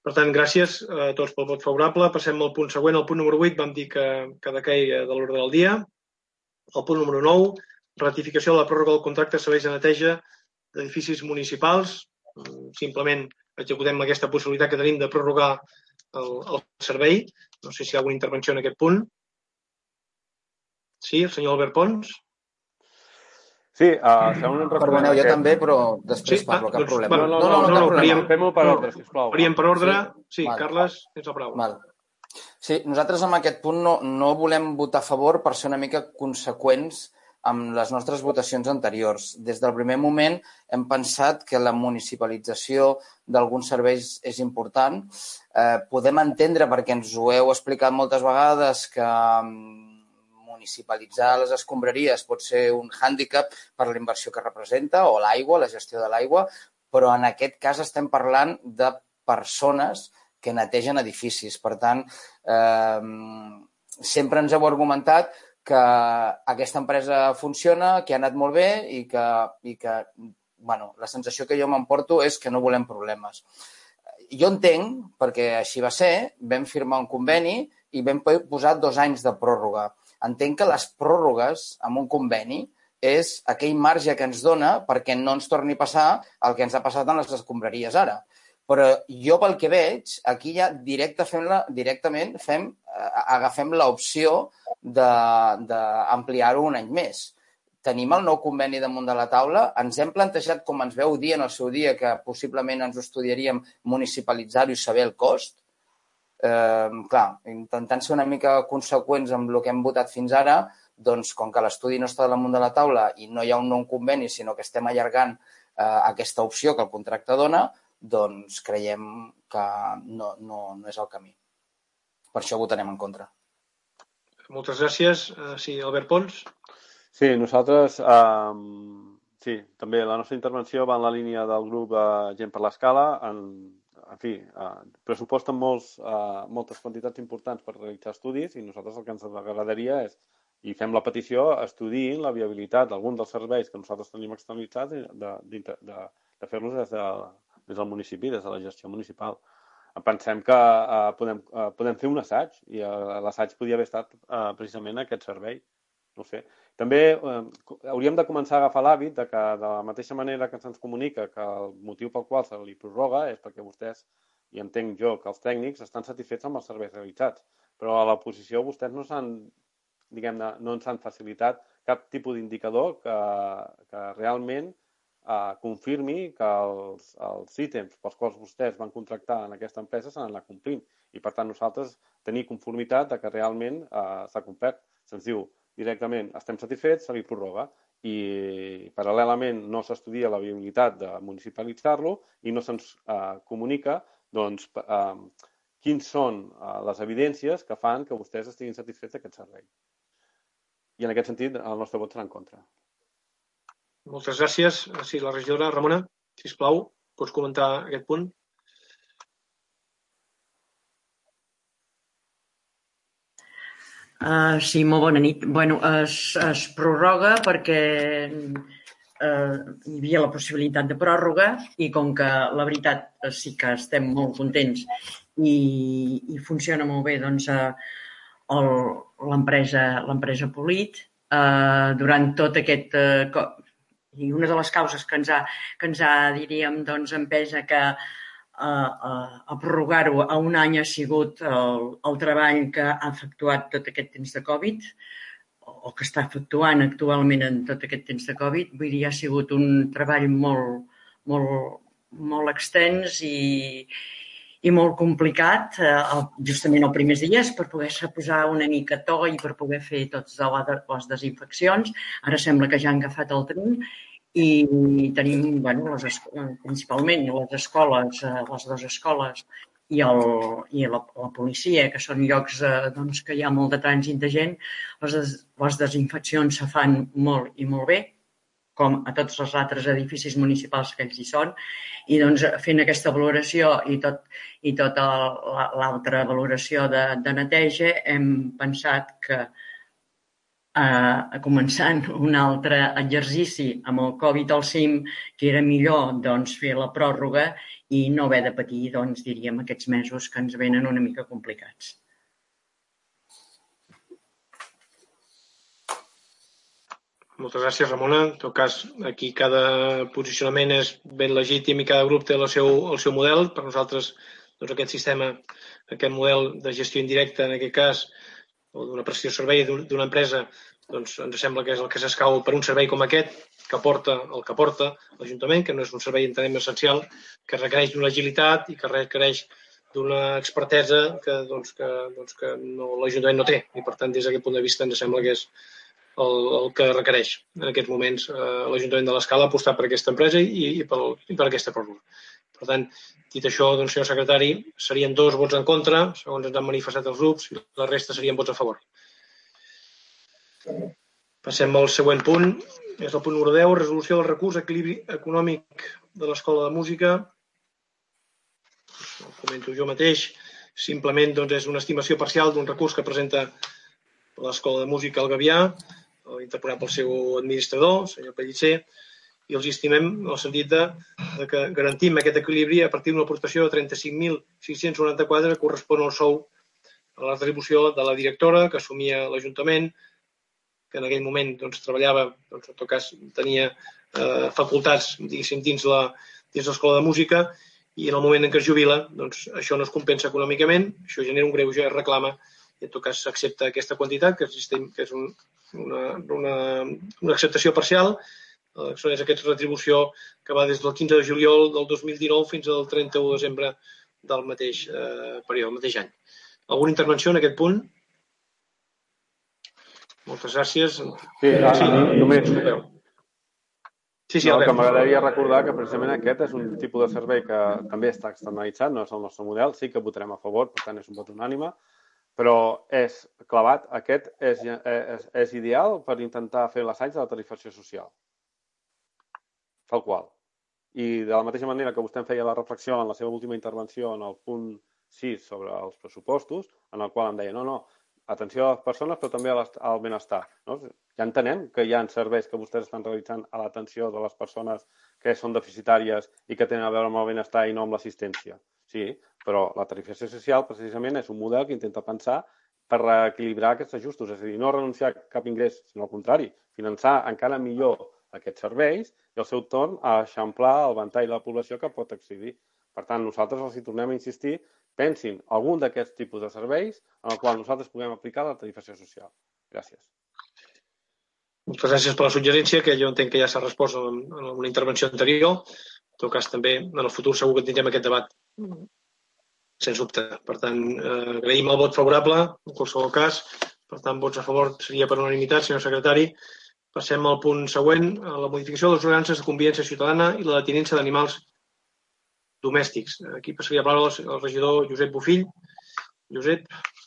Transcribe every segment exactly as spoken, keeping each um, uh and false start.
Per tant, gràcies a tots pel vot favorable. Passem al punt següent. El punt número vuit vam dir que, que decaia de l'ordre del dia. El punt número nou, ratificació de la pròrroga del contracte de serveis de neteja d'edificis municipals. Simplement executem aquesta possibilitat que tenim de prorrogar el, el servei. No sé si hi ha alguna intervenció en aquest punt. Sí, el senyor Albert Pons. Sí, uh, fem un recull. Perdoneu, jo també, però després Sí? parlo, Ah, cap doncs, problema. bueno, No, no, no, no, cap no, problema. faríem- Fem-ho per no, ordre, sisplau. Faríem per ordre. Sí? Sí, Val. Carles, tens la paraula. Val. Sí, nosaltres amb aquest punt no, no volem votar a favor per ser una mica conseqüents amb les nostres votacions anteriors. Des del primer moment hem pensat que la municipalització d'alguns serveis és important. Eh, podem entendre, perquè ens ho heu explicat moltes vegades, que municipalitzar les escombraries pot ser un hàndicap per la inversió que representa, o l'aigua, la gestió de l'aigua, però en aquest cas estem parlant de persones que netegen edificis. Per tant, eh, sempre ens heu argumentat que aquesta empresa funciona, que ha anat molt bé i que, i que bueno, la sensació que jo m'emporto és que no volem problemes. Jo entenc, perquè així va ser, vam firmar un conveni i vam posar dos anys de pròrroga. Entenc que les pròrrogues amb un conveni és aquell marge que ens dona perquè no ens torni a passar el que ens ha passat en les escombraries ara. Però jo, pel que veig, aquí ja directe fem la, directament fem, agafem l'opció d'ampliar-ho un any més. Tenim el nou conveni damunt de la taula, ens hem plantejat, com ens veu dir en el seu dia, que possiblement ens ho estudiaríem municipalitzar-ho i saber el cost. Eh, clar, intentant ser una mica conseqüents amb el que hem votat fins ara, doncs com que l'estudi no està damunt de la taula i no hi ha un nou conveni, sinó que estem allargant eh, aquesta opció que el contracte dona, doncs creiem que no, no, no és el camí. Per això votarem en contra. Moltes gràcies. Uh, sí, Albert Pons. Sí, nosaltres, eh, sí, també la nostra intervenció va en la línia del grup eh, Gent per l'Escala. En, en fi, eh, pressuposten molts, eh, moltes quantitats importants per realitzar estudis i nosaltres el que ens agradaria és, i fem la petició, estudiïn la viabilitat d'algun dels serveis que nosaltres tenim externalitzats de, de, de, de fer-los des, de, des del municipi, des de la gestió municipal. Pensem que eh, podem, eh, podem fer un assaig i eh, l'assaig podia haver estat eh, precisament aquest servei. No sé. També eh, hauríem de començar a agafar l'hàbit de que de la mateixa manera que se'ns comunica que el motiu pel qual se li prorroga és perquè vostès, i entenc jo que els tècnics estan satisfets amb els serveis realitzats, però a l'oposició vostès no s'han, diguem-ne, no ens han facilitat cap tipus d'indicador que, que realment Uh, confirmi que els, els ítems pels quals vostès van contractar en aquesta empresa s'han anat complint. I, per tant, nosaltres tenir conformitat de que realment uh, s'ha complert. Se'ns diu directament, estem satisfets, se li prorroga. I, paral·lelament, no s'estudia la viabilitat de municipalitzar-lo i no se'ns uh, comunica doncs, uh, quins són uh, les evidències que fan que vostès estiguin satisfets d'aquest servei. I, en aquest sentit, el nostre vot serà en contra. Moltes gràcies. Sí, la regidora Ramona, sisplau, pots comentar aquest punt? Uh, sí, molt bona nit. Bueno, es, es prorroga perquè uh, hi havia la possibilitat de pròrroga i com que la veritat sí que estem molt contents i, i funciona molt bé doncs, uh, l'empresa l'empresa Polit, uh, durant tot aquest... Uh, I una de les causes que ens ha, que ens ha diríem, doncs, empès a que a, a, a prorrogar-ho a un any ha sigut el, el treball que ha efectuat tot aquest temps de Covid, o que està efectuant actualment en tot aquest temps de Covid. Vull dir, ha sigut un treball molt, molt, molt extens i, i molt complicat, eh, justament els primers dies, per poder-se posar una mica to i per poder fer totes les desinfeccions. Ara sembla que ja han agafat el tren i tenim, bueno, les, principalment les escoles, les dues escoles i, el, i la, la policia, que són llocs eh, doncs, que hi ha molt de trànsit de gent, les, des, les desinfeccions se fan molt i molt bé, com a tots els altres edificis municipals que ells hi són, i doncs fent aquesta valoració i, tot, i tota l'altra valoració de, de neteja hem pensat que Uh, començant un altre exercici amb el Covid al cim, que era millor doncs, fer la pròrroga i no haver de patir, doncs, diríem, aquests mesos que ens venen una mica complicats. Moltes gràcies, Ramona. En tot cas, aquí cada posicionament és ben legítim i cada grup té el seu, el seu model. Per nosaltres, doncs, aquest sistema, aquest model de gestió indirecta, en aquest cas, o d'una prestació de servei d'una empresa, doncs ens sembla que és el que s'escau per un servei com aquest, que porta el que porta l'Ajuntament, que no és un servei, entenem, essencial, que requereix d'una agilitat i que requereix d'una expertesa que, doncs, que, doncs, que no, l'Ajuntament no té. I, per tant, des d'aquest punt de vista, ens sembla que és el, el que requereix en aquests moments eh, l'Ajuntament de l'Escala apostar per aquesta empresa i, i, pel, i per aquesta pròrroga. Per tant, dit això, doncs, senyor secretari, serien dos vots en contra, segons ens han manifestat els grups, i la resta serien vots a favor. Passem al següent punt. És el punt número deu, resolució del recurs equilibri econòmic de l'Escola de Música. Ho comento jo mateix. Simplement, doncs, és una estimació parcial d'un recurs que presenta l'Escola de Música al Gavià, interposat pel seu administrador, el senyor Pellicer, i els estimem en el sentit de, de que garantim aquest equilibri a partir d'una aportació de trenta-cinc mil sis-cents noranta-quatre que correspon al sou a la retribució de la directora que assumia l'Ajuntament, que en aquell moment doncs, treballava, doncs, en tot cas tenia eh, facultats diguéssim, dins la, dins l'Escola de Música, i en el moment en què es jubila, doncs, això no es compensa econòmicament, això genera un greuge, es reclama, i en tot cas s'accepta aquesta quantitat, que, existim, que és un, una, una, una acceptació parcial. És aquesta retribució que va des del quinze de juliol del dos mil dinou fins al trenta-u de desembre del mateix eh, període, del mateix any. Alguna intervenció en aquest punt? Moltes gràcies. Sí, ara, sí, només... Sí, sí, no, que m'agradaria recordar que precisament aquest és un tipus de servei que també està externalitzat, no és el nostre model, sí que votarem a favor, per tant és un vot unànime, però és clavat, aquest és, és, és ideal per intentar fer l'assaig de la tarifació social. Tal qual. I de la mateixa manera que vostè em feia la reflexió en la seva última intervenció en el punt sis sobre els pressupostos, en el qual em deia, no, no, atenció a les persones, però també al benestar. No? Ja entenem que hi ha serveis que vostès estan realitzant a l'atenció de les persones que són deficitàries i que tenen a veure amb el benestar i no amb l'assistència. Sí, però la tarifació social precisament és un model que intenta pensar per reequilibrar aquests ajustos, és a dir, no renunciar a cap ingrés, sinó al contrari, finançar encara millor aquests serveis i al seu torn a eixamplar el ventall de la població que pot accedir. Per tant, nosaltres els hi tornem a insistir, pensin algun d'aquests tipus de serveis en el qual nosaltres puguem aplicar la tarifació social. Gràcies. Moltes gràcies per la suggerència, que jo entenc que ja s'ha respost en una intervenció anterior. En tot cas, també en el futur segur que tindrem aquest debat, sens dubte. Per tant, eh, agraïm el vot favorable, en qualsevol cas. Per tant, vots a favor seria per unanimitat, senyor secretari. Passem al punt següent, a la modificació de les ordenances de convivència ciutadana i la detinença d'animals domèstics. Aquí passaria a parlar el regidor Josep Bofill. Josep.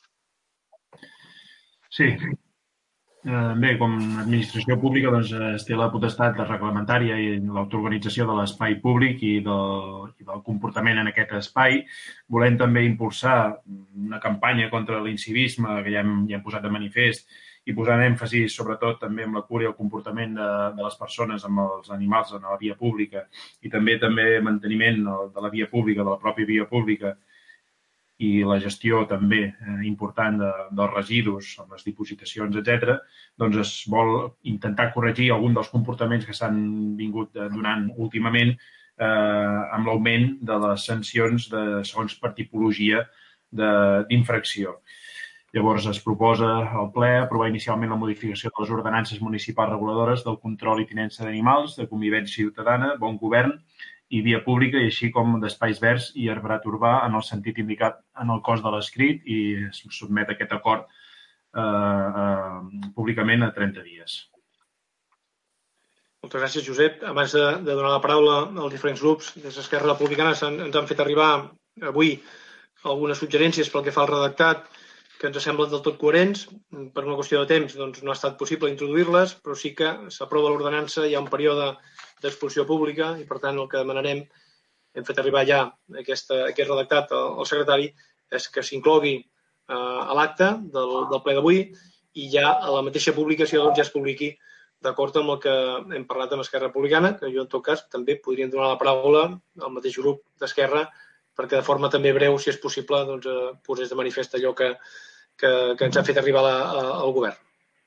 Sí. Eh, bé, com a administració pública doncs, es té la potestat reglamentària i l'autoorganització de l'espai públic i del, i del comportament en aquest espai. Volem també impulsar una campanya contra l'incivisme que ja hem, ja hem posat de manifest i posant èmfasi sobretot també amb la cura i el comportament de, de les persones amb els animals en la via pública i també també manteniment de la via pública, de la pròpia via pública i la gestió també eh, important de, dels residus, amb les dipositacions, etcètera, doncs es vol intentar corregir algun dels comportaments que s'han vingut donant últimament eh, amb l'augment de les sancions de, segons per tipologia d'infracció. Llavors es proposa al ple aprovar inicialment la modificació de les ordenances municipals reguladores del control i tinença d'animals, de convivència ciutadana, bon govern i via pública, i així com d'espais verds i arbrat urbà en el sentit indicat en el cos de l'escrit, i es sotmet aquest acord eh, eh, públicament a trenta dies. Moltes gràcies, Josep. Abans de, de donar la paraula als diferents grups, des d'Esquerra Republicana ens han fet arribar avui algunes suggerències pel que fa al redactat que ens semblen del tot coherents. Per una qüestió de temps doncs, no ha estat possible introduir-les, però sí que s'aprova l'ordenança, hi ha un període d'exposició pública i, per tant, el que demanarem, hem fet arribar ja aquesta, aquest redactat al, al secretari, és que s'inclogui eh, a l'acte del, del ple d'avui i ja a la mateixa publicació doncs, ja es publiqui d'acord amb el que hem parlat amb Esquerra Republicana, que jo en tot cas també podríem donar la paraula al mateix grup d'Esquerra perquè de forma també breu, si és possible, doncs, eh, posés de manifest allò que, que, que ens ha fet arribar la, a, al govern.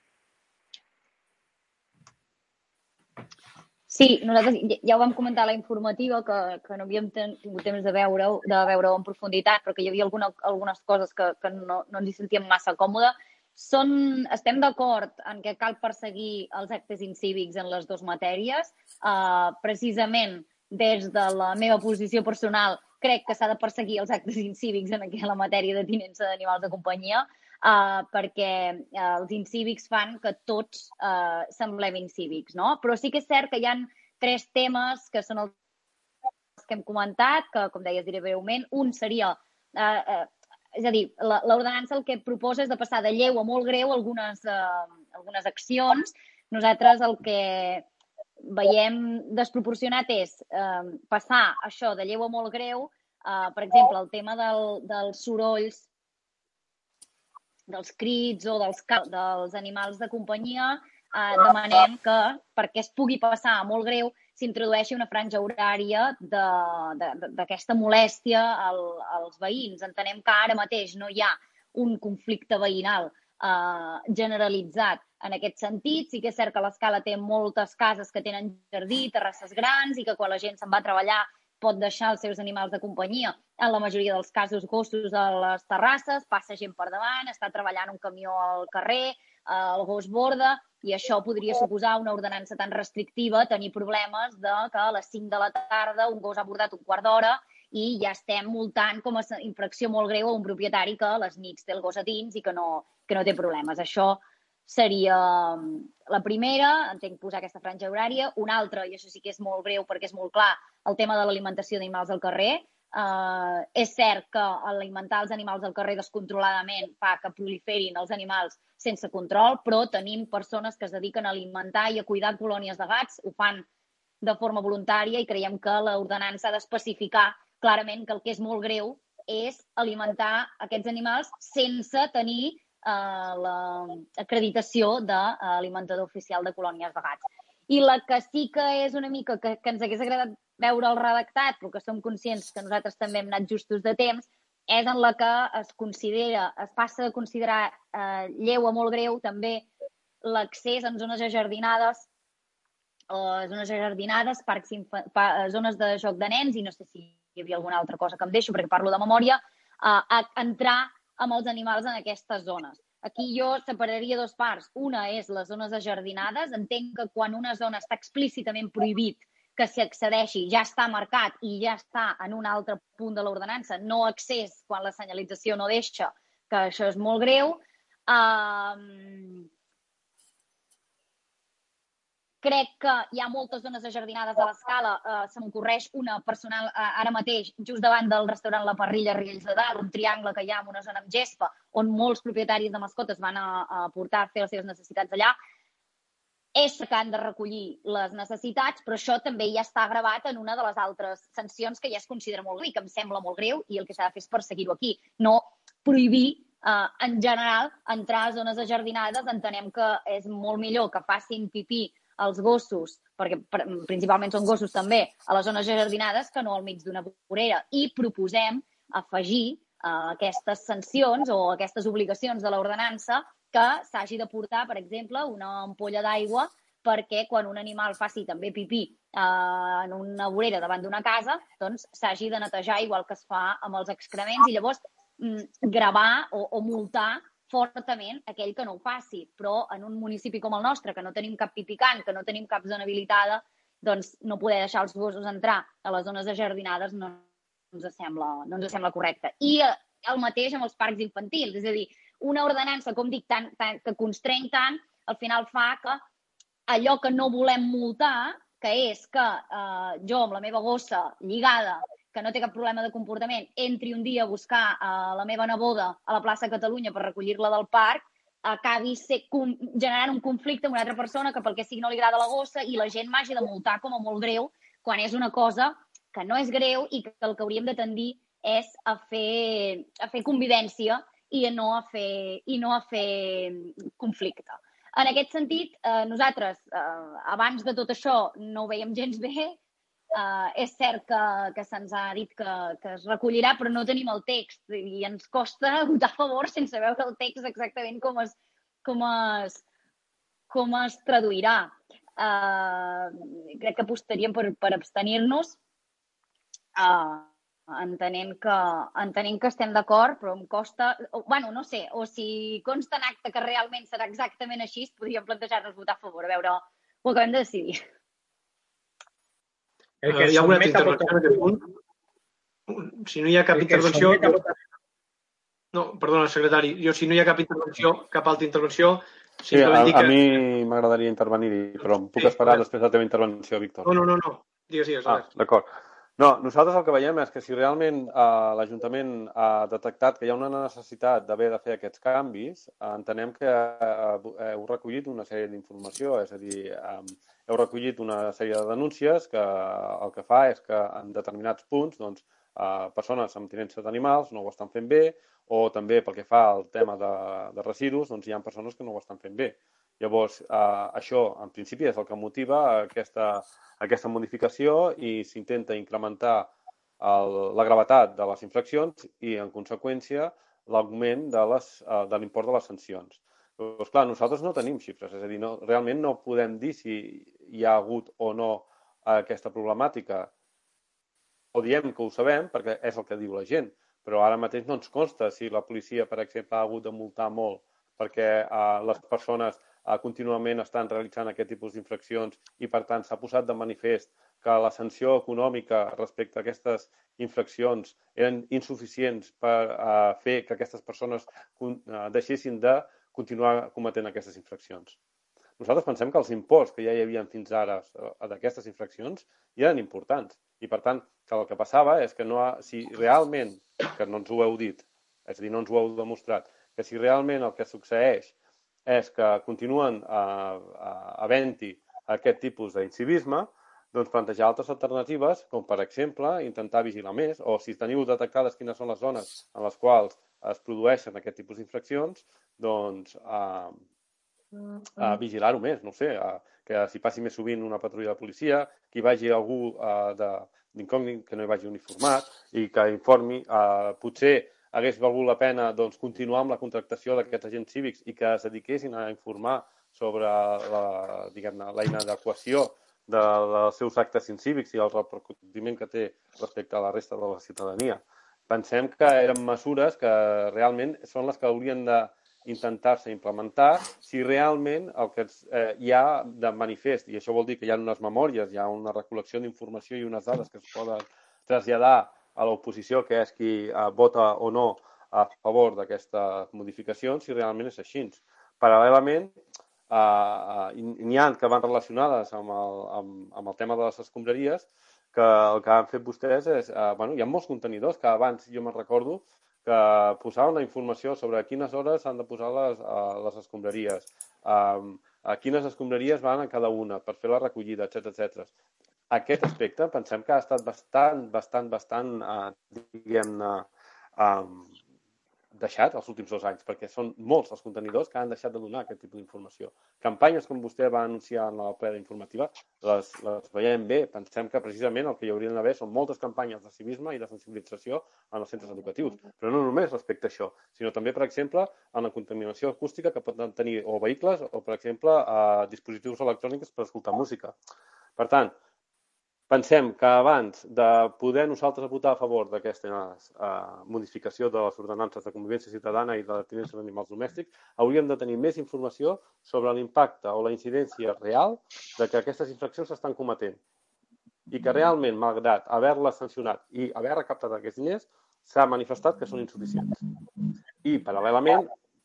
Sí, nosaltres ja ho vam comentar a la informativa, que, que no havíem tingut temps de veure-ho de veure en profunditat, però que hi havia alguna, algunes coses que, que no, no ens hi sentíem massa còmode. Són, estem d'acord en que cal perseguir els actes incívics en les dues matèries. Uh, precisament des de la meva posició personal crec que s'ha de perseguir els actes incívics en la matèria de tinença d'animals de companyia, uh, perquè uh, els incívics fan que tots uh, semblem incívics, no? Però sí que és cert que hi ha tres temes que són els que hem comentat, que, com deies, diré breument. Un seria... Uh, uh, És a dir, l'ordenança el que proposa és de passar de lleu a molt greu algunes, eh, algunes accions. Nosaltres el que veiem desproporcionat és eh, passar això de lleu a molt greu, eh, per exemple, el tema del, dels sorolls, dels crits o dels, dels animals de companyia, eh, demanem que perquè es pugui passar a molt greu s'introdueixi una franja horària d'aquesta molèstia al, als veïns. Entenem que ara mateix no hi ha un conflicte veïnal eh, generalitzat en aquest sentit. Sí que és cert que l'Escala té moltes cases que tenen jardí, terrasses grans, i que quan la gent se'n va a treballar pot deixar els seus animals de companyia. En la majoria dels casos, gossos a les terrasses, passa gent per davant, està treballant un camió al carrer, el gos borda, i això podria suposar una ordenança tan restrictiva, tenir problemes de que a les cinc de la tarda un gos ha bordat un quart d'hora i ja estem multant com a infracció molt greu a un propietari que a les nits té el gos a dins i que no, que no té problemes. Això seria la primera, entenc posar aquesta franja horària. Una altra, i això sí que és molt breu perquè és molt clar, el tema de l'alimentació d'animals al carrer. Uh, és cert que alimentar els animals al carrer descontroladament fa que proliferin els animals sense control, però tenim persones que es dediquen a alimentar i a cuidar colònies de gats, ho fan de forma voluntària i creiem que l'ordenança ha d'especificar clarament que el que és molt greu és alimentar aquests animals sense tenir uh, l'acreditació d'alimentador oficial de colònies de gats. I la que sí que és una mica que, que ens hagués agradat veure el redactat, però que som conscients que nosaltres també hem anat justos de temps, és en la que es considera, es passa a considerar eh, lleu a molt greu també l'accés en zones ajardinades, o zones ajardinades, parcs pa, zones de joc de nens, i no sé si hi havia alguna altra cosa que em deixo perquè parlo de memòria, eh, a entrar amb els animals en aquestes zones. Aquí jo separaria dos parts. Una és les zones ajardinades. Entenc que quan una zona està explícitament prohibit que s'hi accedeixi, ja està marcat i ja està en un altre punt de l'ordenança, no accés quan la senyalització no deixa, que això és molt greu. Uh, crec que hi ha moltes zones ajardinades a l'Escala. Uh, se m'ocorreix una personal uh, ara mateix, just davant del restaurant La Parrilla Riells de Dalt, un triangle que hi ha en una zona amb gespa, on molts propietaris de mascotes van a, a portar a fer les seves necessitats allà. És que han de recollir les necessitats, però això també ja està gravat en una de les altres sancions que ja es considera molt greu i que em sembla molt greu, i el que s'ha de fer és perseguir-ho aquí. No prohibir, eh, en general, entrar a zones ajardinades. Entenem que és molt millor que facin pipí els gossos, perquè principalment són gossos també, a les zones ajardinades que no al mig d'una vorera. I proposem afegir eh, aquestes sancions o aquestes obligacions de l'ordenança que s'hagi de portar, per exemple, una ampolla d'aigua perquè quan un animal faci també pipí eh, en una vorera davant d'una casa, doncs s'hagi de netejar igual que es fa amb els excrements i llavors mm, gravar o, o multar fortament aquell que no ho faci. Però en un municipi com el nostre, que no tenim cap pipicant, que no tenim cap zona habilitada, doncs no poder deixar els gossos entrar a les zones ajardinades no ens sembla, no ens sembla correcte. I el mateix amb els parcs infantils, és a dir, una ordenança, com dic, tan, tan, que constreny tant, al final fa que allò que no volem multar, que és que eh, jo amb la meva gossa lligada, que no té cap problema de comportament, entri un dia a buscar eh, la meva neboda a la plaça Catalunya per recollir-la del parc, acabi ser, com, generant un conflicte amb una altra persona que pel que sigui no li agrada la gossa i la gent m'hagi de multar com a molt greu, quan és una cosa que no és greu i que el que hauríem de tendir és a fer, a fer convivència i no a fer, i no a fer conflicte. En aquest sentit, eh, nosaltres, eh, abans de tot això, no ho veiem gens bé. Eh, és cert que, que se'ns ha dit que, que es recollirà, però no tenim el text i ens costa votar a favor sense veure el text exactament com es, com es, com es traduirà. Eh, crec que apostaríem per, per abstenir-nos. Eh, entenent que, entenent que estem d'acord, però em costa... Bueno, no sé, o si consta en acte que realment serà exactament així, podríem plantejar-nos votar a favor, a veure, ho acabem de decidir. El que uh, hi ha alguna intervenció en aquest punt? Si no hi ha cap intervenció... Jo... No, perdona, secretari, jo si no hi ha cap intervenció, cap altra intervenció... Sí, a, que... a mi m'agradaria intervenir-hi, però em puc sí, esperar després de la teva intervenció, Víctor. No, no, no, no. Digues, digues. Ah, d'acord. No, nosaltres el que veiem és que si realment eh, l'Ajuntament ha detectat que hi ha una necessitat d'haver de fer aquests canvis, eh, entenem que eh, heu recollit una sèrie d'informació, és a dir, eh, heu recollit una sèrie de denúncies que el que fa és que en determinats punts doncs, eh, persones amb tinença d'animals no ho estan fent bé, o també pel que fa al tema de, de residus, doncs hi ha persones que no ho estan fent bé. Llavors, eh, això, en principi, és el que motiva aquesta, aquesta modificació i s'intenta incrementar el, la gravetat de les infraccions i, en conseqüència, l'augment de, uh, de l'import de les sancions. Llavors, clar, nosaltres no tenim xifres, és a dir, no, realment no podem dir si hi ha hagut o no aquesta problemàtica. O diem que ho sabem, perquè és el que diu la gent, però ara mateix no ens consta si la policia, per exemple, ha hagut de multar molt perquè uh, les persones contínuament estan realitzant aquest tipus d'infraccions i, per tant, s'ha posat de manifest que la sanció econòmica respecte a aquestes infraccions eren insuficients per uh, fer que aquestes persones uh, deixessin de continuar cometent aquestes infraccions. Nosaltres pensem que els imports que ja hi havia fins ara d'aquestes infraccions ja eren importants i, per tant, que el que passava és que no ha, si realment, que no ens ho heu dit, és a dir, no ens ho heu demostrat, que si realment el que succeeix és que continuen uh, uh, havent-hi aquest tipus d'incivisme, doncs plantejar altres alternatives, com per exemple intentar vigilar més, o si teniu detectades quines són les zones en les quals es produeixen aquest tipus d'infraccions, doncs uh, uh, vigilar-ho més, no sé, uh, que s'hi passi més sovint una patrulla de policia, que hi vagi algú uh, d'incògnit, que no hi vagi uniformat i que informi, uh, potser hagués valgut la pena doncs, continuar amb la contractació d'aquests agents cívics i que es dediquessin a informar sobre la, diguem-ne, la inadequació de, dels seus actes incívics i el repercutiment que té respecte a la resta de la ciutadania. Pensem que eren mesures que realment són les que haurien d'intentar-se implementar si realment el que eh, hi ha de manifest, i això vol dir que hi ha unes memòries, hi ha una recol·lecció d'informació i unes dades que es poden traslladar a l'oposició, que és qui eh, vota o no a favor d'aquestes modificacions, si realment és així. Paral·lelament, eh, n'hi ha que van relacionades amb el, amb, amb el tema de les escombraries, que el que han fet vostès és... Eh, bueno, hi ha molts contenidors que abans jo me'n recordo que posaven la informació sobre a quines hores s'han de posar les, uh, les escombraries, um, a quines escombraries van a cada una per fer la recollida, etcètera, etcètera. Aquest aspecte pensem que ha estat bastant, bastant, bastant, uh, diguem-ne, um, deixat els últims dos anys, perquè són molts els contenidors que han deixat de donar aquest tipus d'informació. Campanyes, com vostè va anunciar en la plena informativa, les, les veiem bé. Pensem que precisament el que hi haurien d'haver són moltes campanyes de civisme i de sensibilització en els centres educatius. Però no només respecte a això, sinó també, per exemple, en la contaminació acústica que poden tenir o vehicles o, per exemple, a dispositius electrònics per escoltar música. Per tant, pensem que abans de poder nosaltres votar a favor d'aquesta uh, modificació de les ordenances de convivència ciutadana i de la tinença d'animals domèstics, hauríem de tenir més informació sobre l'impacte o la incidència real de que aquestes infraccions s'estan cometent i que realment, malgrat haver-les sancionat i haver recaptat aquests diners, s'ha manifestat que són insuficients. I, paral·lelament,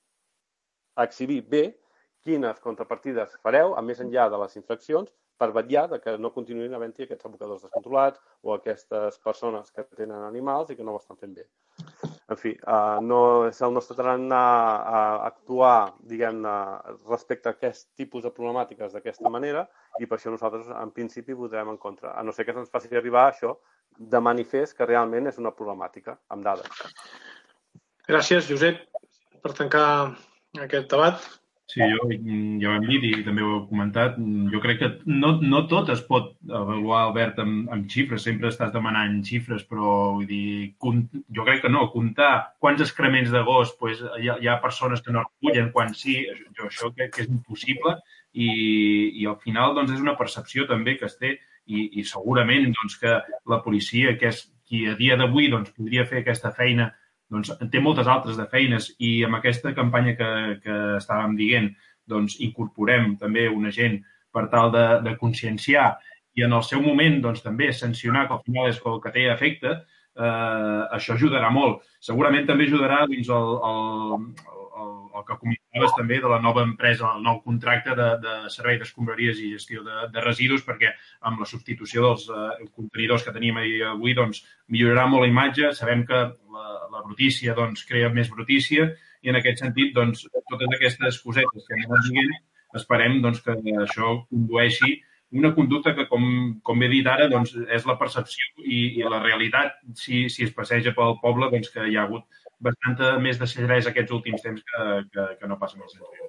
exhibir bé quines contrapartides fareu, a més enllà de les infraccions, per vetllar que no continuïn havent-hi aquests abocadors descontrolats o aquestes persones que tenen animals i que no ho estan fent bé. En fi, uh, no és el nostre tarannà a actuar, diguem-ne, respecte a aquest tipus de problemàtiques d'aquesta manera i per això nosaltres, en principi, votarem en contra. A no ser que ens faci arribar això de manifest que realment és una problemàtica, amb dades. Gràcies, Josep, per tancar aquest debat. Sí, jo ja ho hem dit i també ho heu comentat. Jo crec que no, no tot es pot avaluar, Albert, amb, amb xifres. Sempre estàs demanant xifres, però vull dir, jo crec que no. Comptar quants excrements de gos pues, hi, ha, hi ha persones que no recullen, quan sí, jo això crec que és impossible i, i al final doncs, és una percepció també que es té i, i segurament doncs, que la policia, que és qui a dia d'avui doncs, podria fer aquesta feina, doncs té moltes altres de feines i amb aquesta campanya que, que estàvem dient, doncs incorporem també una gent per tal de, de conscienciar i en el seu moment doncs també sancionar, que al final és el que té efecte, eh, això ajudarà molt. Segurament també ajudarà doncs, el, el, el, el que comentaves també de la nova empresa, el nou contracte de, de servei d'escombraries i gestió de, de residus, perquè amb la substitució dels eh, contenidors que tenim avui doncs, millorarà molt la imatge. Sabem que la, la brutícia doncs, crea més brutícia i en aquest sentit doncs, totes aquestes cosetes que anem dient, esperem doncs, que això condueixi una conducta que, com, com he dit ara, doncs, és la percepció i, i la realitat, si, si es passeja pel poble, doncs, que hi ha hagut bastanta més de deixadesa aquests últims temps que, que, que no passa amb el centre.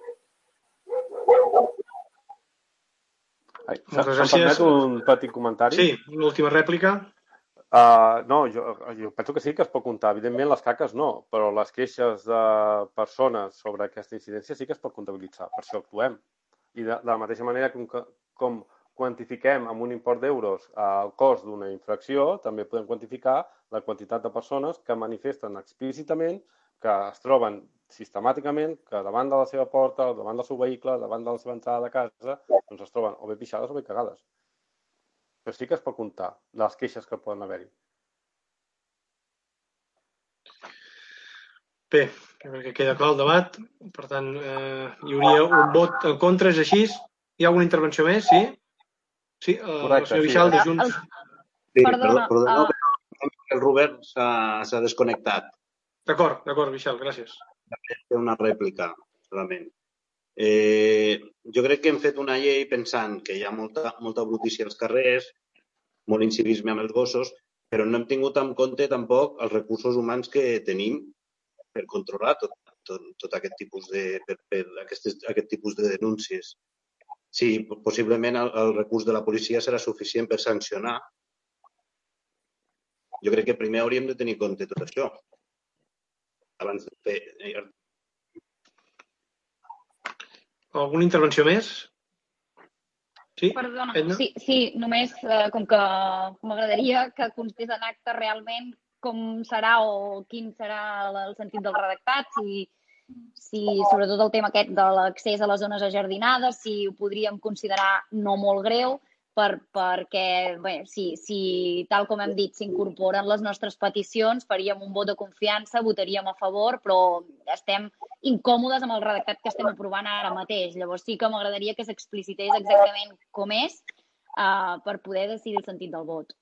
Moltes gràcies. Em permet un petit comentari? Sí, una última rèplica. Uh, no, jo, jo penso que sí que es pot comptar. Evidentment, les caques no, però les queixes de persones sobre aquesta incidència sí que es pot comptabilitzar. Per això actuem. I de, de la mateixa manera com, com quantifiquem amb un import d'euros el cost d'una infracció, també podem quantificar la quantitat de persones que manifesten explícitament que es troben sistemàticament que davant de la seva porta, davant del seu vehicle, davant de la seva entrada de casa, doncs es troben o bé pixades o bé cagades. Però sí que es pot comptar les queixes que poden haver-hi. Bé, crec que queda clar el debat. Per tant, eh, hi hauria un vot en contra, és així? Hi ha alguna intervenció més? Sí? Sí, eh, Correcte, el senyor Vixal, sí. de Junts. Sí, Perdona, perdona, uh... però el Robert s'ha desconnectat. D'acord, d'acord, Vixal, gràcies. Té una rèplica, solament. Eh, jo crec que hem fet una llei pensant que hi ha molta, molta brutícia als carrers, molt incivisme amb els gossos, però no hem tingut en compte tampoc els recursos humans que tenim per controlar tot, tot, tot aquest tipus de, per, per aquestes, aquest tipus de denúncies. Sí, possiblement el, el recurs de la policia serà suficient per sancionar. Jo crec que primer hauríem de tenir en compte tot això. Abans de fer... Alguna intervenció més? Sí? Perdona, Edna? sí, sí, només eh, com que m'agradaria que constés en acte realment com serà o quin serà el sentit del redactat, si, si sobretot el tema aquest de l'accés a les zones ajardinades, si ho podríem considerar no molt greu, per, perquè bé, si, si tal com hem dit s'incorporen les nostres peticions, faríem un vot de confiança, votaríem a favor, però estem incòmodes amb el redactat que estem aprovant ara mateix. Llavors sí que m'agradaria que s'explicités exactament com és uh, per poder decidir el sentit del vot.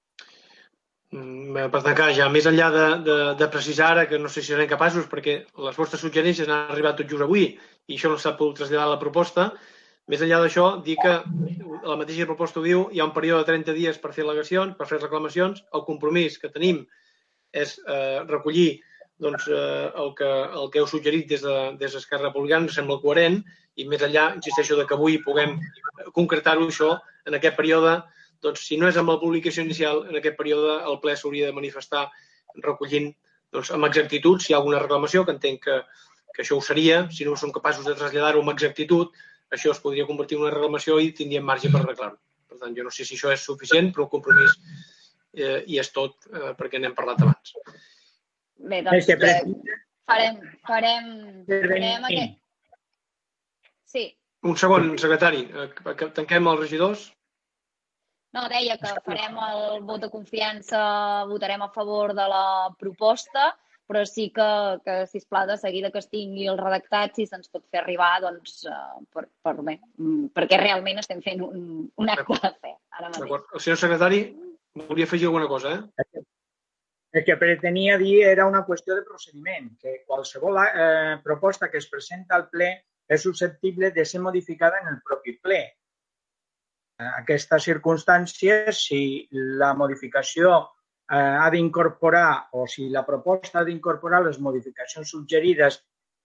Per tancar ja, més enllà de, de, de precisar ara, que no sé si serem capaços, perquè les vostres suggerències han arribat tot just avui i això no s'ha pogut traslladar a la proposta, més enllà d'això, dir que la mateixa proposta ho diu, hi ha un període de trenta dies per fer al·legacions, per fer reclamacions, el compromís que tenim és eh, recollir doncs, eh, el, que, el que heu suggerit des de, des d'Esquerra Republicana, ens sembla coherent, i més enllà, insisteixo, de que avui puguem concretar-ho això en aquest període. Doncs, si no és amb la publicació inicial, en aquest període el ple s'hauria de manifestar recollint doncs, amb exactitud si hi ha alguna reclamació, que entenc que, que això ho seria. Si no som capaços de traslladar-ho amb exactitud, això es podria convertir en una reclamació i tindríem marge per arreglar-ho. Per tant, jo no sé si això és suficient, però el compromís eh, hi és tot, eh, perquè n'hem parlat abans. Bé, doncs eh, farem, farem, farem aquest... Sí. Un segon, secretari, que tanquem els regidors. No, deia que farem el vot de confiança, votarem a favor de la proposta, però sí que, que sisplau, de seguida que es tingui el redactat, si se'ns pot fer arribar, doncs, uh, per, per bé, perquè realment estem fent un, un acte de fe ara mateix. D'acord. El senyor secretari volia afegir alguna cosa, eh? El que pretenia dir era una qüestió de procediment, que qualsevol eh, proposta que es presenta al ple és susceptible de ser modificada en el propi ple. En aquestes circumstàncies, si la modificació eh, ha d'incorporar o si la proposta ha d'incorporar les modificacions suggerides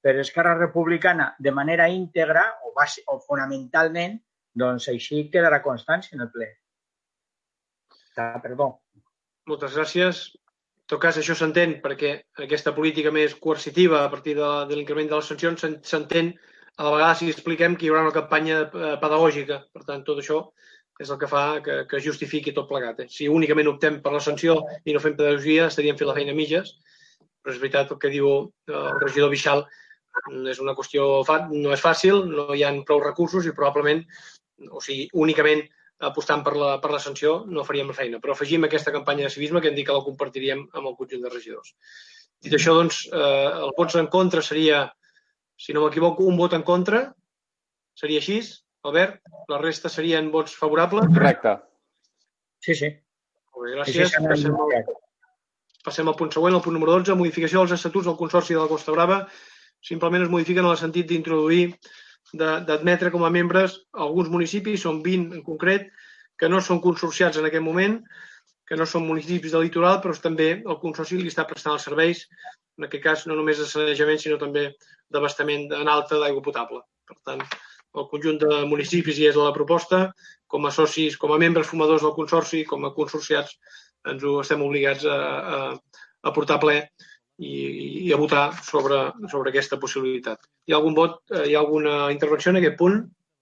per Esquerra Republicana de manera íntegra o, base, o fonamentalment, doncs així quedarà constància en el ple. Ah, perdó. Moltes gràcies. En tot cas, això s'entén perquè aquesta política més coercitiva a partir de, de l'increment de les sancions s'entén a la vegada si expliquem que hi haurà una campanya pedagògica. Per tant, tot això és el que fa que, que justifiqui tot plegat. Eh? Si únicament optem per la sanció i no fem pedagogia, estaríem fent la feina a mitges, però és veritat el que diu el regidor Vixal, és una qüestió, no és fàcil, no hi ha prou recursos i probablement, o sigui, únicament apostant per la, per la sanció no faríem la feina, però afegim aquesta campanya de civisme que hem dit que la compartiríem amb el conjunt de regidors. Dit això, doncs, eh, el vots en contra seria, si no m'equivoco, un vot en contra, seria així, Albert? La resta serien vots favorables? Correcte. Sí, sí. Molt bé, gràcies. Sí, sí, passem, al, passem al punt següent, el punt número dotze, modificació dels estatuts del Consorci de la Costa Brava. Simplement es modifiquen en el sentit d'introduir, d'admetre com a membres alguns municipis, són vint en concret, que no són consorciats en aquest moment, que no són municipis de litoral, però també el Consorci li està prestant els serveis, en aquest cas no només de sanejament, sinó també d'abastament en alta d'aigua potable. Per tant, el conjunt de municipis hi és a la proposta, com a socis, com a membres fumadors del Consorci, com a consorciats, ens ho estem obligats a, a, a portar ple i, i a votar sobre, sobre aquesta possibilitat. Hi ha algun vot, hi ha alguna intervenció en aquest punt?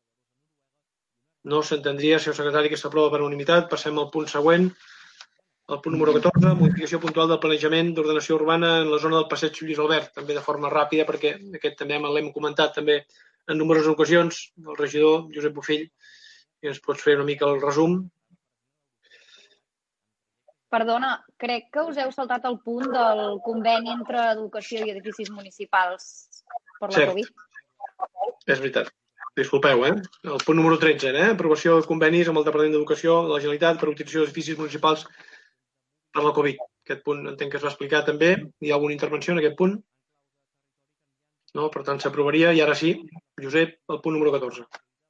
No s'entendria, senyor secretari, que s'aprova per unanimitat. Passem al punt següent, el punt número catorze, modificació puntual del planejament d'ordenació urbana en la zona del passeig Lluís Albert, també de forma ràpida, perquè aquest també l'hem comentat també en nombroses ocasions, el regidor Josep Bofill, i ens pots fer una mica el resum. Perdona, crec que us heu saltat el punt del conveni entre educació i edificis municipals per la Covid. És veritat. Disculpeu, eh? El punt número tretze, eh? Aprovació de convenis amb el Departament d'Educació de la Generalitat per utilització d'edificis municipals per la Covid. Aquest punt entenc que es va explicar també. Hi ha alguna intervenció en aquest punt? No, per tant, s'aprovaria. I ara sí, Josep, el punt número catorze.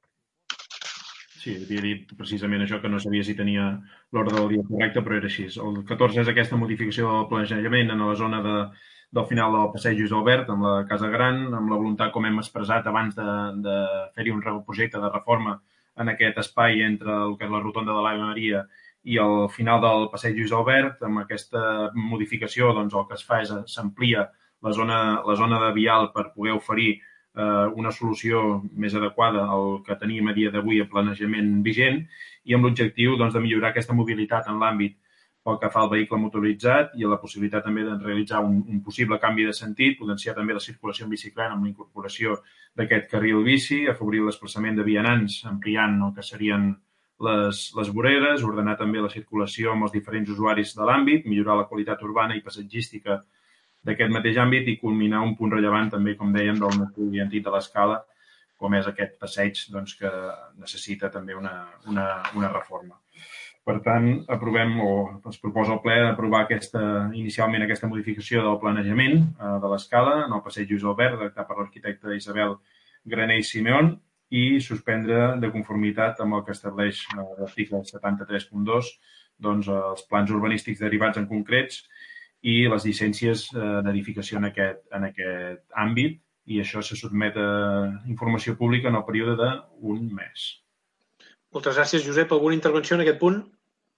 Sí, havia dit precisament això, que no sabia si tenia l'ordre del dia correcte, però era així. El catorze és aquesta modificació del planejament en la zona de, del final del passeig Lluís Albert, amb la Casa Gran, amb la voluntat, com hem expressat abans, de, de fer-hi un projecte de reforma en aquest espai entre el que és la rotonda de l'Ave Maria i el final del passeig Lluís Albert. Amb aquesta modificació, doncs, el que es fa és s'amplia la zona, la zona de vial per poder oferir eh, una solució més adequada al que tenim a dia d'avui a planejament vigent i amb l'objectiu, doncs, de millorar aquesta mobilitat en l'àmbit pel que fa al vehicle motoritzat i a la possibilitat també de realitzar un, un possible canvi de sentit, potenciar també la circulació en bicicleta amb la incorporació d'aquest carril bici, afavorir el desplaçament de vianants ampliant el que serien les, les voreres, ordenar també la circulació amb els diferents usuaris de l'àmbit, millorar la qualitat urbana i passatgística d'aquest mateix àmbit i culminar un punt rellevant també, com dèiem, del nucli antic de l'Escala, com és aquest passeig doncs, que necessita també una, una, una reforma. Per tant, aprovem o es proposa al ple d'aprovar aquesta, inicialment aquesta modificació del planejament eh, de l'Escala en el passeig Lluís Albert, redactat per l'arquitecte Isabel Graner i Simeón, i suspendre de conformitat amb el que estableix l'article setanta-tres punt dos doncs, els plans urbanístics derivats en concrets i les llicències d'edificació en aquest, en aquest àmbit, i això se sotmet a informació pública en el període d'un mes. Moltes gràcies, Josep. Alguna intervenció en aquest punt?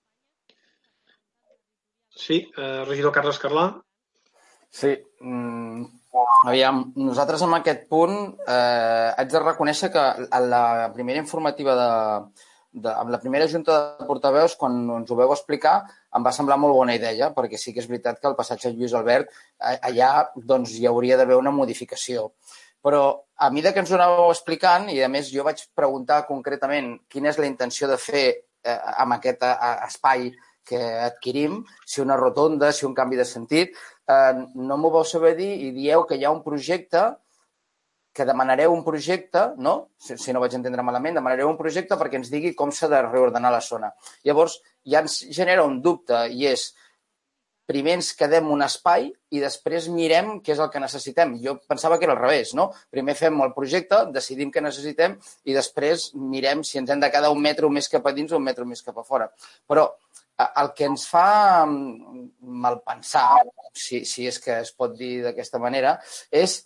Sí, eh, regidor Carles Carlà. Sí, mm, aviam, nosaltres en aquest punt eh, haig de reconèixer que a la primera informativa de, de, amb la primera junta de portaveus, quan ens ho veu explicar, em va semblar molt bona idea, perquè sí que és veritat que el passatge Lluís Albert, allà doncs, hi hauria d'haver una modificació. Però a mesura que ens ho anàveu explicant, i a més jo vaig preguntar concretament quina és la intenció de fer eh, amb aquest espai que adquirim, si una rotonda, si un canvi de sentit, eh, no m'ho vau saber dir i dieu que hi ha un projecte que demanareu un projecte, no? Si, si no vaig entendre malament, demanareu un projecte perquè ens digui com s'ha de reordenar la zona. Llavors, ja ens genera un dubte i és, primer ens quedem un espai i després mirem què és el que necessitem. Jo pensava que era al revés, no? Primer fem el projecte, decidim què necessitem i després mirem si ens hem de quedar un metre més cap a dins o un metre més cap a fora. Però el que ens fa malpensar, si, si és que es pot dir d'aquesta manera, és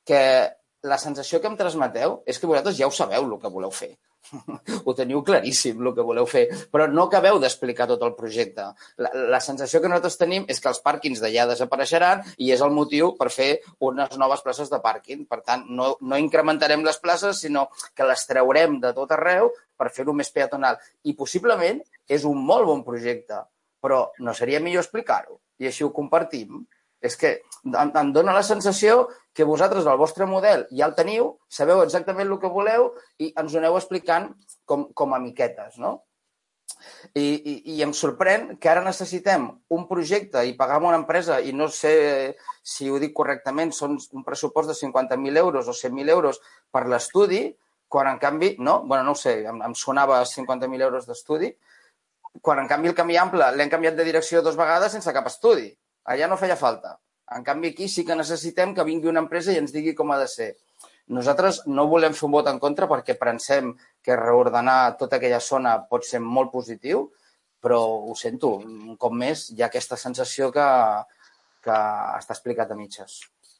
que la sensació que em transmeteu és que vosaltres ja ho sabeu el que voleu fer. Ho teniu claríssim, el que voleu fer, però no acabeu d'explicar tot el projecte. La, la sensació que nosaltres tenim és que els pàrquings d'allà desapareixeran i és el motiu per fer unes noves places de pàrquing. Per tant, no, no incrementarem les places, sinó que les traurem de tot arreu per fer-ho més peatonal. I possiblement és un molt bon projecte, però no seria millor explicar-ho? I així ho compartim. És que em, em dóna la sensació que vosaltres, el vostre model, ja el teniu, sabeu exactament el que voleu i ens ho aneu explicant com, com a miquetes, no? I, i, I em sorprèn que ara necessitem un projecte i pagar a una empresa, i no sé si ho dic correctament, són un pressupost de cinquanta mil euros o cent mil euros per l'estudi, quan en canvi, no? Bueno, no ho sé, em, em sonava cinquanta mil euros d'estudi, quan en canvi el camí ample l'hem canviat de direcció dues vegades sense cap estudi. Allà no feia falta. En canvi, aquí sí que necessitem que vingui una empresa i ens digui com ha de ser. Nosaltres no volem fer un vot en contra perquè pensem que reordenar tota aquella zona pot ser molt positiu, però ho sento, un cop més hi ha aquesta sensació que, que està explicat a mitges.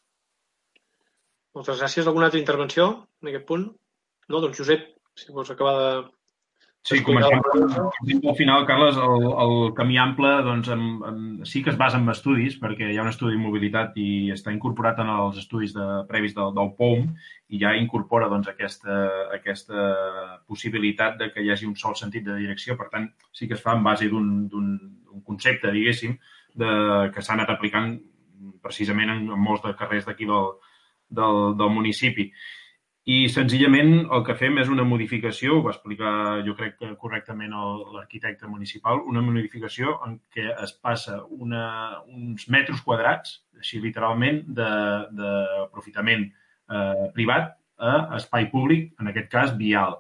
Moltes gràcies. Alguna altra intervenció en aquest punt? No? Doncs Josep, si vols acabar de... Sí, començant al final, Carles, el, el camí ample doncs, en, en, sí que es basa en estudis, perquè hi ha un estudi de mobilitat i està incorporat en els estudis de, previs del, del P O M i ja incorpora doncs, aquesta, aquesta possibilitat de que hi hagi un sol sentit de direcció. Per tant, sí que es fa en base d'un concepte, diguéssim, de, que s'ha anat aplicant precisament en, en molts de carrers d'aquí del, del, del municipi. I senzillament el que fem és una modificació, ho va explicar jo crec que correctament l'arquitecte municipal, una modificació en què es passa una, uns metres quadrats, així literalment, d'aprofitament eh, privat a espai públic, en aquest cas vial.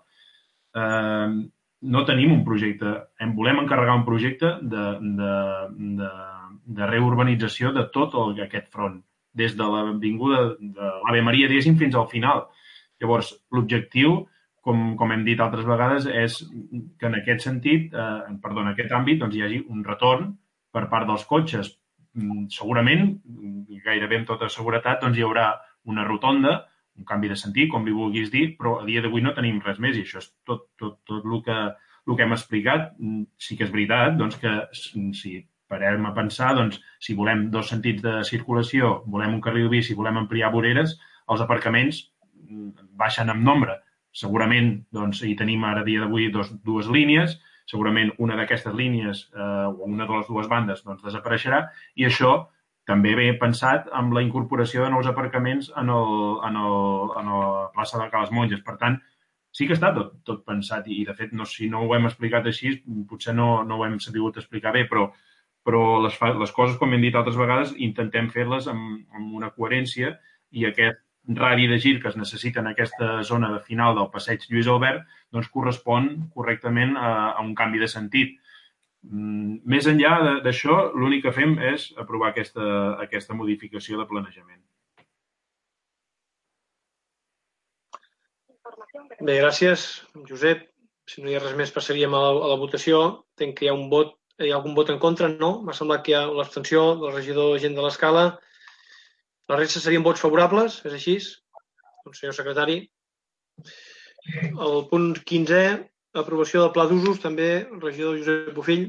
Eh, no tenim un projecte, en volem encarregar un projecte de, de, de, de reurbanització de tot el, aquest front, des de l'avinguda de l'Ave Maria, diguéssim, fins al final. Llavors, l'objectiu, com, com hem dit altres vegades, és que en aquest sentit, eh, perdó, en aquest àmbit, doncs, hi hagi un retorn per part dels cotxes. Segurament, gairebé amb tota seguretat, doncs, hi haurà una rotonda, un canvi de sentit, com li vulguis dir, però a dia d'avui no tenim res més i això és tot, tot, tot el que, el que hem explicat. Sí que és veritat doncs, que si parem a pensar, doncs, si volem dos sentits de circulació, volem un carril bici, volem ampliar voreres, els aparcaments baixen en nombre. Segurament doncs, hi tenim ara a dia d'avui dues línies, segurament una d'aquestes línies eh, o una de les dues bandes doncs, desapareixerà i això també ve pensat amb la incorporació de nous aparcaments en, el, en, el, en la plaça de Cales Monges. Per tant, sí que està tot, tot pensat i, de fet, no, si no ho hem explicat així, potser no, no ho hem sabut explicar bé, però, però les, les coses, com hem dit altres vegades, intentem fer-les amb, amb una coherència i aquest radi de gir que es necessita en aquesta zona de final del passeig Lluís Albert doncs correspon correctament a, a un canvi de sentit. Mm, més enllà d'això, l'únic que fem és aprovar aquesta, aquesta modificació de planejament. Bé, gràcies, Josep. Si no hi ha res més, passaríem a la, a la votació. Entenc que hi ha un vot, hi ha algun vot en contra, no? M'ha semblat que hi ha l'abstenció del regidor Gent de l'Escala. La resta serien vots favorables, és així? Doncs, senyor secretari. El punt quinzè, aprovació del pla d'usos, també, el regidor Josep Bofill.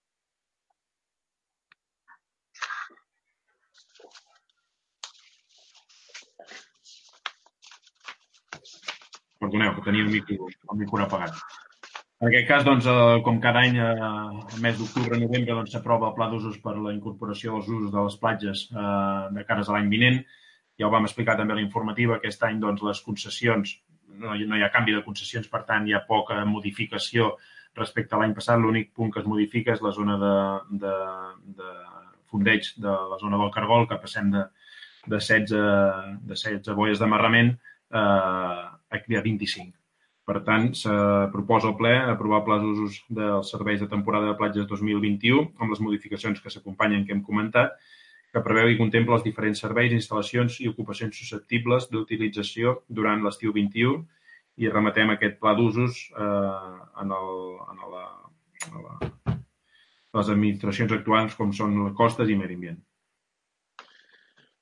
Perdoneu, que tenia el micro, el micro apagat. En aquest cas, doncs, com cada any, el mes d'octubre, novembre, doncs, s'aprova el pla d'usos per la incorporació dels usos de les platges eh, de cares a l'any vinent. Ja ho vam explicar també a la informativa, aquest any doncs, les concessions, no hi, no hi ha canvi de concessions, per tant hi ha poca modificació respecte a l'any passat. L'únic punt que es modifica és la zona de, de, de fondeig de la zona del Cargol, que passem de, de, setze, de setze boies d'amarrament eh, a vint-i-cinc. Per tant, se proposa al ple aprovar plans d'usos dels serveis de temporada de platges dos mil vint-i-u amb les modificacions que s'acompanyen que hem comentat, que preveu i contempla els diferents serveis, instal·lacions i ocupacions susceptibles d'utilització durant l'estiu vint-i-u i remetem aquest pla d'usos eh, en, el, en la, a la, les administracions actuals com són Costes i Medi Ambient.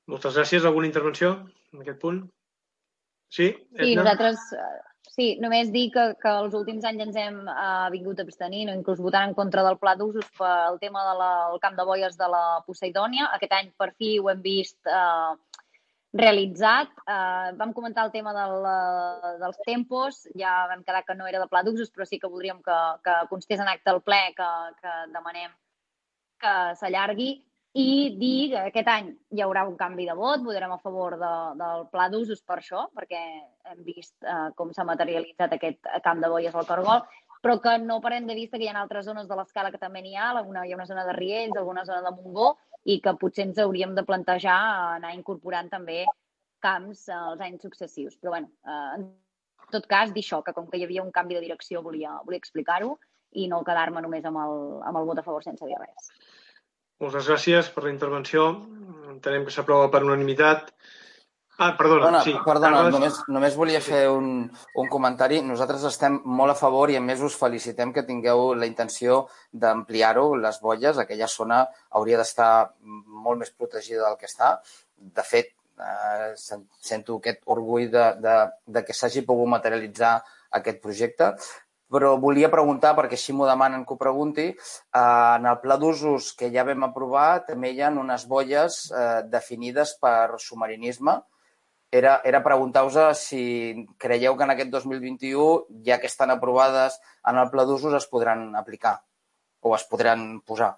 Moltes gràcies. Alguna intervenció en aquest punt? Sí, Edna? Sí, nosaltres, sí, només dir que, que els últims anys ens hem uh, vingut abstenint o inclús votant en contra del pla d'usos pel tema del camp de boies de la Poseidònia. Aquest any, per fi, ho hem vist uh, realitzat. Uh, vam comentar el tema del, uh, dels tempos. Ja vam quedar que no era de pla d'usos, però sí que voldríem que, que constés en acte el ple que, que demanem que s'allargui. I dir que aquest any hi haurà un canvi de vot, votarem a favor de, del pla d'usos per això, perquè hem vist eh, com s'ha materialitzat aquest camp de boies al Cargol, però que no parem de vista que hi ha altres zones de l'escala que també n'hi ha, una, hi ha una zona de Riells, alguna zona de Montgó, i que potser ens hauríem de plantejar anar incorporant també camps eh, els anys successius. Però bé, eh, en tot cas, dir això, que com que hi havia un canvi de direcció volia, volia explicar-ho i no quedar-me només amb el, amb el vot a favor sense dir res. Moltes gràcies per la intervenció. Entenem que s'aprova per unanimitat. Ah, perdona, perdona sí. Perdona, Carles... només, només volia fer un, un comentari. Nosaltres estem molt a favor i a més us felicitem que tingueu la intenció d'ampliar-ho, les boies. Aquella zona hauria d'estar molt més protegida del que està. De fet, eh, sento aquest orgull de, de, de que s'hagi pogut materialitzar aquest projecte. Però volia preguntar, perquè així m'ho demanen que ho pregunti, eh, en el pla d'usos que ja vam aprovar també hi ha unes boies eh, definides per submarinisme. Era, era preguntar-vos si creieu que en aquest dos mil vint-i-u, ja que estan aprovades en el pla d'usos, es podran aplicar o es podran posar.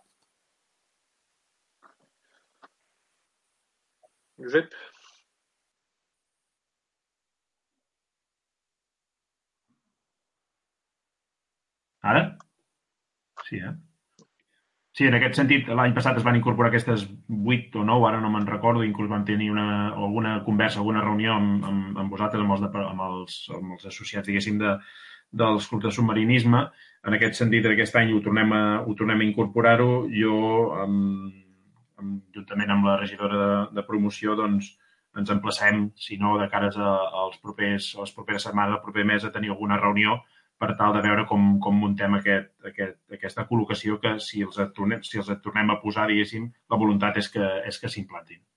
Josep? Ara? Sí, eh? Sí, en aquest sentit, l'any passat es van incorporar aquestes vuit o nou, ara no me'n recordo, inclús vam tenir una, alguna conversa, alguna reunió amb, amb, amb vosaltres, amb els, de, amb els, amb els associats, diguéssim, de, dels clubs de submarinisme. En aquest sentit, aquest any ho tornem a, ho tornem a incorporar-ho. Jo, amb, amb, juntament amb la regidora de, de promoció, doncs, ens emplacem, si no, de cares a, als propers, a les properes setmanes, al proper mes, a tenir alguna reunió per tal de veure com, com muntem aquest, aquest, aquesta col·locació que si els, tornem, si els tornem a posar, diguéssim, la voluntat és que, és que s'implantin.